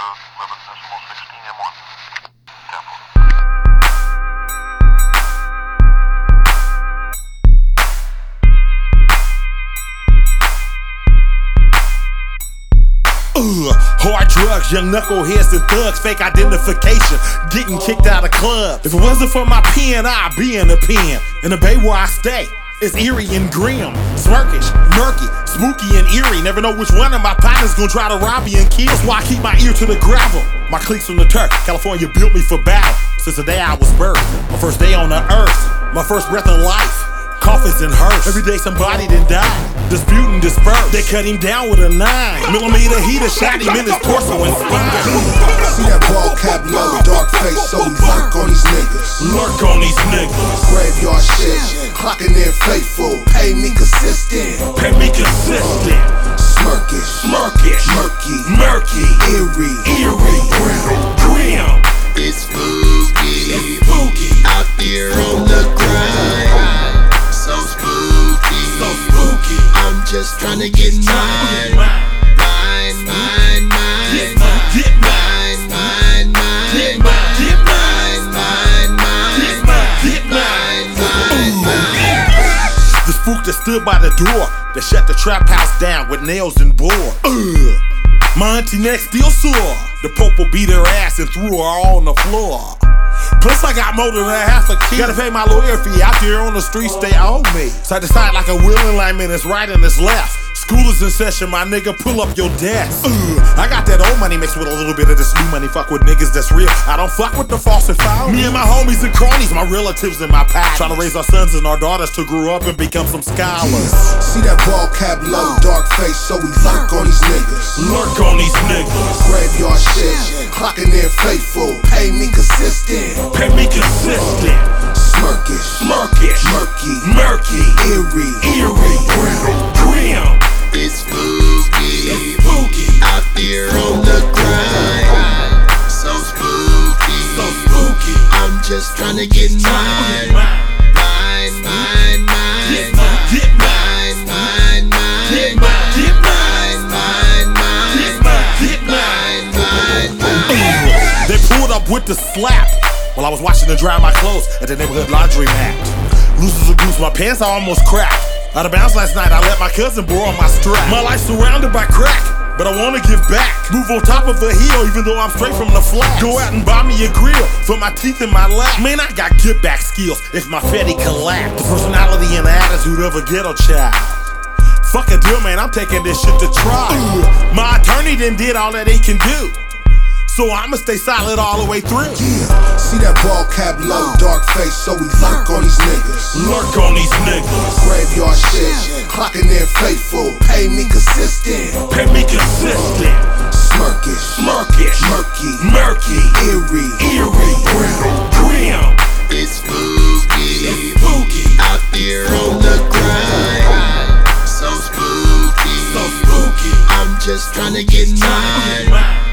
Hard drugs, young knuckleheads and thugs, fake identification, getting kicked out of clubs. If it wasn't for my pen, I'd be in the pen. In the bay where I stay, it's eerie and grim, smirkish, murky, spooky and eerie. Never know which one of my partners gonna try to rob me and kill. That's why I keep my ear to the gravel. My cliques from the turf, California built me for battle. Since the day I was birthed, my first day on the earth, my first breath of life. Coffins and hearse. Every day somebody done died. Dispute and disperse. They cut him down with a 9mm heater, shot him in his torso and spine. See that ball cap low, dark face, so we lurk on these niggas. Lurk on these niggas. Graveyard shit, clocking in faithful. Pay me consistent. Pay me consistent. Smirkish, murkish, murky, murky, eerie, grim. It's spooky, it's spooky. Out there on the grind. So spooky, so spooky. I'm just trying to get mine. Mine, mine, mine. Get mine, get mine, mine, mine. Get mine, get mine, mine, mine. Get mine, get mine, mine. The spook that stood by the door that shut the trap house down with nails and board. My auntie neck still sore. The popo beat her ass and threw her all on the floor. Plus I got more than a half a key. Gotta pay my lawyer fee out there on the streets, they owe me. Side to side like a wheel alignment, it's right and it's left. School is in session, my nigga, pull up your desk. I got that old money mixed with a little bit of this new money. Fuck with niggas that's real, I don't fuck with the false and foul. Me and my homies and cronies, my relatives and my pals. Trying to raise our sons and our daughters to grow up and become some scholars. See that ball cap low, dark face, so we lurk on these niggas. Lurk on these niggas. Graveyard shit, clocking in faithful. Pay me consistent. Pay me consistent. Smirkish, murkish, murky, murky, eerie, grim. It's spooky, it's spooky. Out there on the grind. So spooky, so spooky. I'm just trying to get mine. Mine, mine, mine. Get mine, get mine, mine, mine. Get mine, get mine, mine, mine. Get mine, get mine, mine, mine. They pulled up with the slap while I was watching them dry my clothes at the neighborhood laundromat. Loose as a goose, my pants I almost cracked. Out of bounds last night, I let my cousin borrow my strap. My life's surrounded by crack, but I wanna give back. Move on top of a hill, even though I'm straight from the flat. Go out and buy me a grill for my teeth in my lap. Man, I got get back skills if my fatty collapse. The personality and the attitude of a ghetto child. Fuck a deal, man, I'm taking this shit to trial. My attorney done did all that they can do, so I'ma stay solid all the way through. Yeah, see that ball cap low, dark face, so we lurk on these niggas. Lurk on these niggas. Graveyard shit, clocking in faithful. Pay me consistent. Pay me consistent. Smirkish, murkish, murky, murky, eerie, grim. It's spooky, it's spooky. Out there on the grind. So spooky, so spooky. I'm just trying to get mine.